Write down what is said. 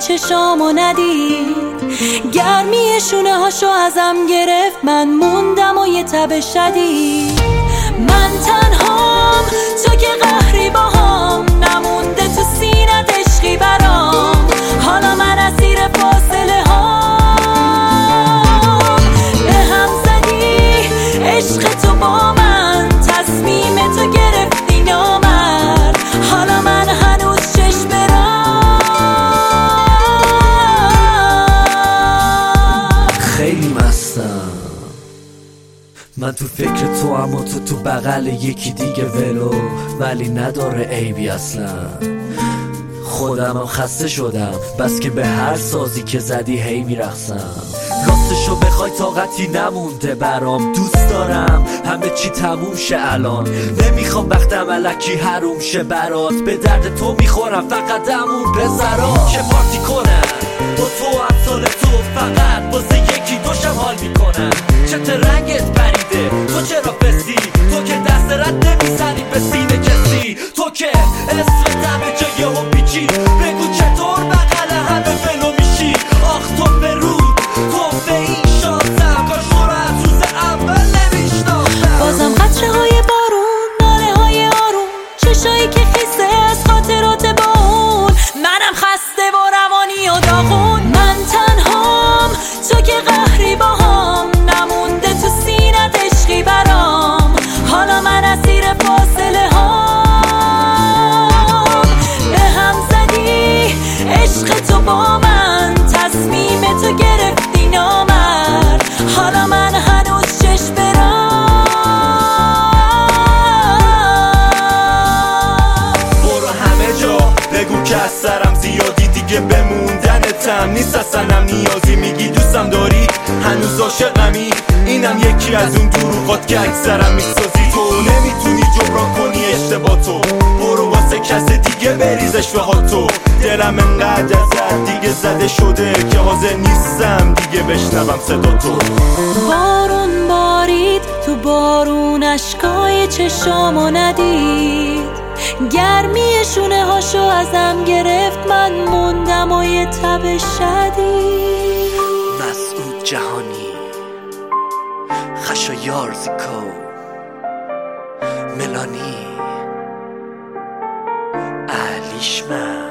چشامو ندید، گرمی شونه هاشو ازم گرفت، من موندم و یه تب شدید. من تنهام، تو که قهری باهام، نمونده تو سینت عشقی برام، حالا من اسیر فاصله هام. به هم زدی عشق تو با من، تصمیم تو گرفتی نامرد، حالا من هنوز چشم برام. خیلی مستم من تو فکر تو، اما تو بغل یکی دیگه ولو، ولی نداره عیبی اصلا. خودمم خسته شدم بس که به هر سازی که زدی هی میرقصم. راستشو بخوای طاقتی نمونده برام، دوست دارم همه چی تموم شه الان، نمیخوام وقتم الکی حروم شه برات، به درد تو میخورم فقط امون بذارم که پارتی کنم با تو امثال تو، فقط واسه یکی دوشم حال میکنم. چت رنگت بریده تو چرا بسی، تو که دست رد نمیزنی به سینه کسی، تو که اسم دمه جای هم بیچی، بگو چطور بغل همه ولو میشی. آخ تو برود تو به این شانسم، کاش تو رو از روز اول نمیشناسم. بازم قطره های بارون، ناله های آروم، چشایی که خیسه از خاطرات با اون، منم خسته و روانی و داغون. من تنهام، تو که قهری باهام، نمونده تو سینت عشقی برام، حالا من اسیر فاصله هام. به هم زدی عشق تو با من، تصمیم تو گرفتی نامرد، حالا من هنوز چشم برام. برو همه جا بگو که از سرم زیادی، دیگه بموندنتم نیست اصلا نیازی. میگی دوستم داری هنوز عاشقمی، اینم یکی از اون دروغات که اکثرم میسازی. تو نمیتونی جبران کنی اشتباه تو، برو واسه کس دیگه بریزش به هاتو. دلم انقدر ازت دیگه زده شده که حاضر نیستم دیگه بشنوم صدا تو. بارون بارید تو بارون، اشکای چشامو ندید، گرمی شونه هاشو ازم گرفت، من موندم و یه تب شدید. مسعود جهانی، خشایار زیکو، ملانی، علیشمن.